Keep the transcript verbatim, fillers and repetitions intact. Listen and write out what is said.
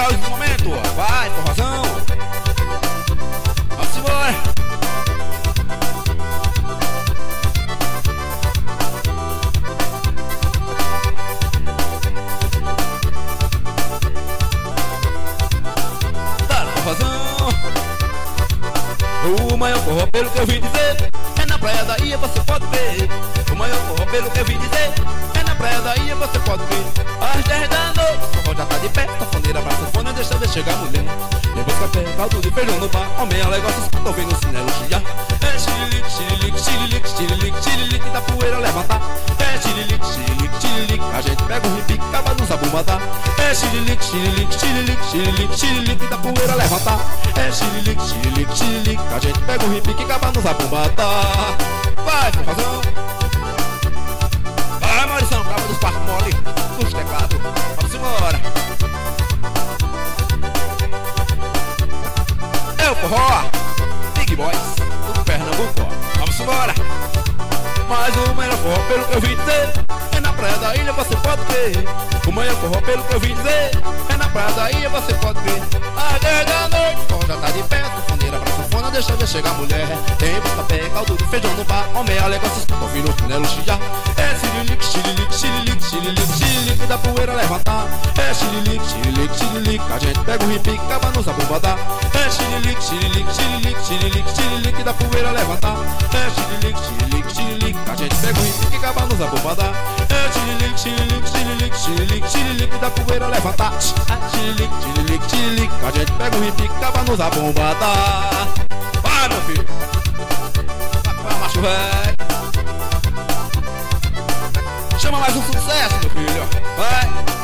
melhores do momento. Vai, forrozão. Vamos embora. Tá, forrozão. O maior forró, pelo que eu vi dizer, é na praia da ilha, você pode ver. O maior forró, pelo que eu vi dizer, é na praia da ilha, você pode ver. Às dez da noite, o forró já tá de pé. Sanfoneira pra sanfona, deixa de chegar mulher. Depois café, caldo de feijão no bar. Homem alegre, se escuta ouvindo o sinelo chiar. É xililique, xililique, xililique, xililique, xililique, da poeira levantar. É xililique, xililique, xililique, a gente pega o repique, acaba no zabumbatá. É xililique, xililique, xililique, xililique, xililique, da poeira levantar. É xililique, xililique, xililique, a gente pega o repique, acaba no zabumbatá. Vai, forrozão. Vai, Maurição, cabo dos parques mole, nos teclados. Vamos embora. É o forró, Big Boys, do Pernambuco. Vamos embora. Mas o melhor forró, pelo que eu vi dizer, é na praia da ilha, você pode ver. O melhor forró, pelo que eu vi dizer, é na praia da ilha, você pode ver. Às dez da noite, o forró já tá de pé. Sanfoneira pra sanfona, deixa de chegar mulher. Tem busca-pé, caldo de feijão no bar. Homem alegre, se escuta ouvindo o chinelo chiar. É xililique, xililique, xililique, xililique, xililique, da poeira levantar. É xililique, xililique, xililique, a gente pega o repique, acaba no zabumbatá. É xililique, xililique, xililique, xililique, xililique, da poeira levantar. É xililique, xililique, xililique, a gente pega o repique, acaba no zabumbatá. É xililique, xililique, xililique, xililique, xililique, da poeira levantar. É xililique, xililique, xililique, a gente pega o repique, acaba no zabumbatá. Vai, meu filho. Vai, macho velho. Chama mais um sucesso, meu filho. Vai.